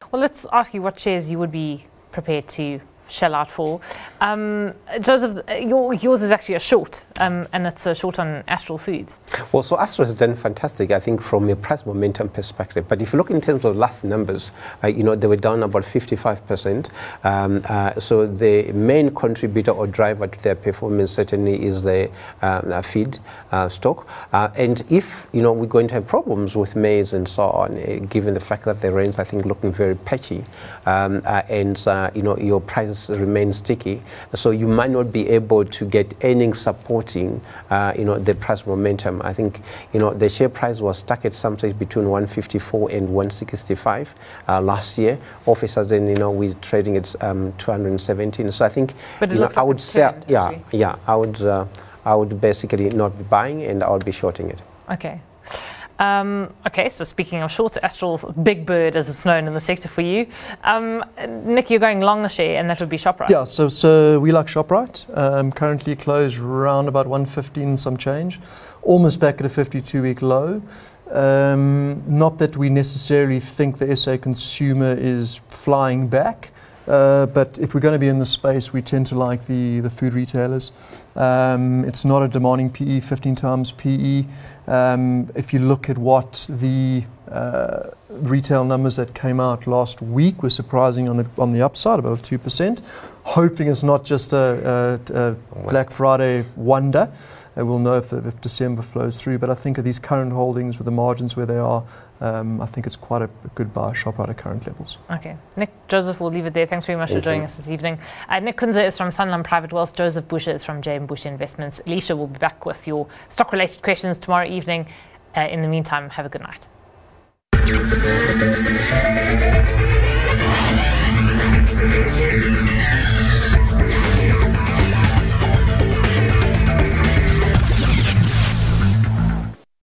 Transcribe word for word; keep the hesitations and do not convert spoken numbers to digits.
Well, let's ask you what shares you would be prepared to shell out for. Um, Joseph, your, yours is actually a short, um, and it's a short on Astral Foods. Well, so Astral has done fantastic, I think, from a price momentum perspective. But if you look in terms of last numbers, uh, you know, they were down about fifty-five percent. Um, uh, so the main contributor or driver to their performance certainly is the uh, feed uh, stock. Uh, and if, you know, we're going to have problems with maize and so on, uh, given the fact that the rains, I think, looking very patchy, um, uh, and, uh, you know, your prices remain sticky, so you might not be able to get earnings supporting, uh, you know, the price momentum. I think, you know, the share price was stuck at some stage between one fifty-four and one sixty-five uh, last year. All of a sudden, you know, we're trading at um, two hundred seventeen. So I think, but it you know, looks I like would say, turned, yeah, actually. yeah, I would, uh, I would basically not be buying, and I would be shorting it. Okay. Um, okay, so speaking of shorts, Astral, big bird as it's known in the sector for you. Um, Nick, you're going long a share, and that would be ShopRite. Yeah, so so we like ShopRite. Um, currently closed around about one fifteen some change, almost back at a fifty-two week low. Um, not that we necessarily think the S A consumer is flying back, uh, but if we're going to be in the space, we tend to like the, the food retailers. Um, it's not a demanding P E, fifteen times P E. Um, if you look at what the uh, retail numbers that came out last week were surprising on the on the upside, above two percent. Hoping it's not just a, a, a Black Friday wonder. Uh, we'll know if, if December flows through. But I think of these current holdings with the margins where they are, um, I think it's quite a, a good buy ShopRite at current levels. Okay. Nick, Joseph, we'll leave it there. Thanks very much Thank for joining you. us this evening. Uh, Nick Kunze is from Sanlam Private Wealth. Joseph Busher is from J M Busher Investments. Alicia will be back with your stock-related questions tomorrow evening. Uh, in the meantime, have a good night.